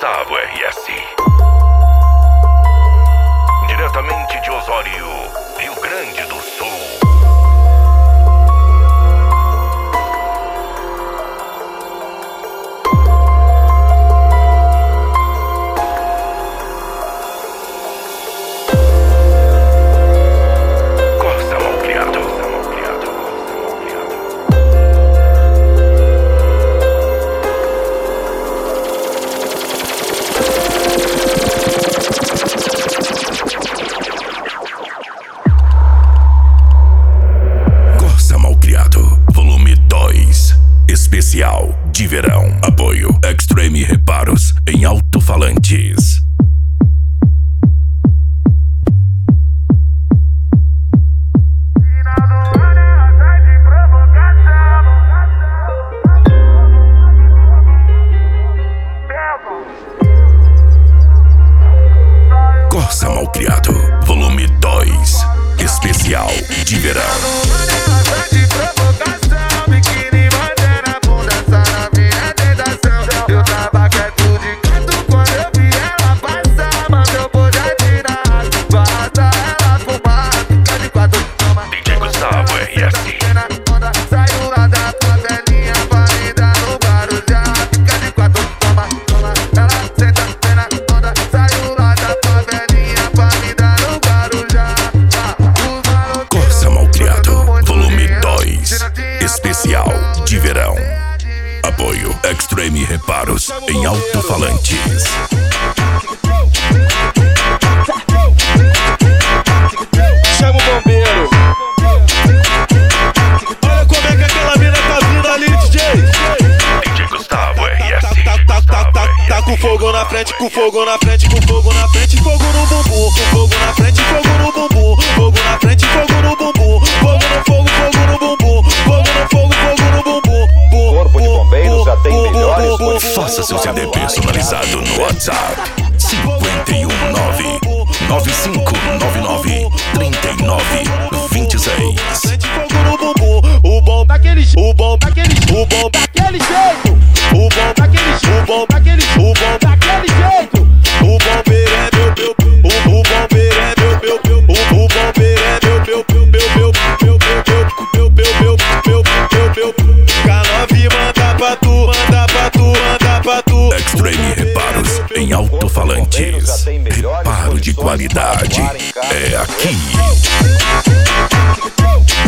Gustavo RS. Diretamente de Osório, Rio Grande do Sul. Especial de verão. Apoio Extreme Reparos em alto-falantes. Corsa Malcriado, volume 2. Especial de verão. Especial de verão. Apoio Extreme Reparos em alto-falantes. Chama o bombeiro. Olha como é que aquela mina tá vindo ali, DJ. DJ Gustavo RS. Tá com fogo na frente, com fogo na frente, com fogo na frente, fogo no bumbum. Com fogo na frente, fogo no bumbum. Fogo na frente, fogo no bumbum. Fogo no fogo, fogo no bumbum. Fogo no fogo, fogo no bumbum. Corpo de Bombeiros já tem melhores condições. Faça seu CD personalizado no WhatsApp 51995993926. Fogo no bumbum. O bom daquele jeito. O bom daquele jeito. O bom daquele jeito. O bom daquele jeito. O bom daquele jeito. O bom daquele jeito. O bombeiro é meu. O bombeiro é meu. O bombeiro é meu. K9 manda pra tu, manda pra tu, manda pra tu. Extreme Reparos em alto-falantes. Reparo de qualidade é aqui.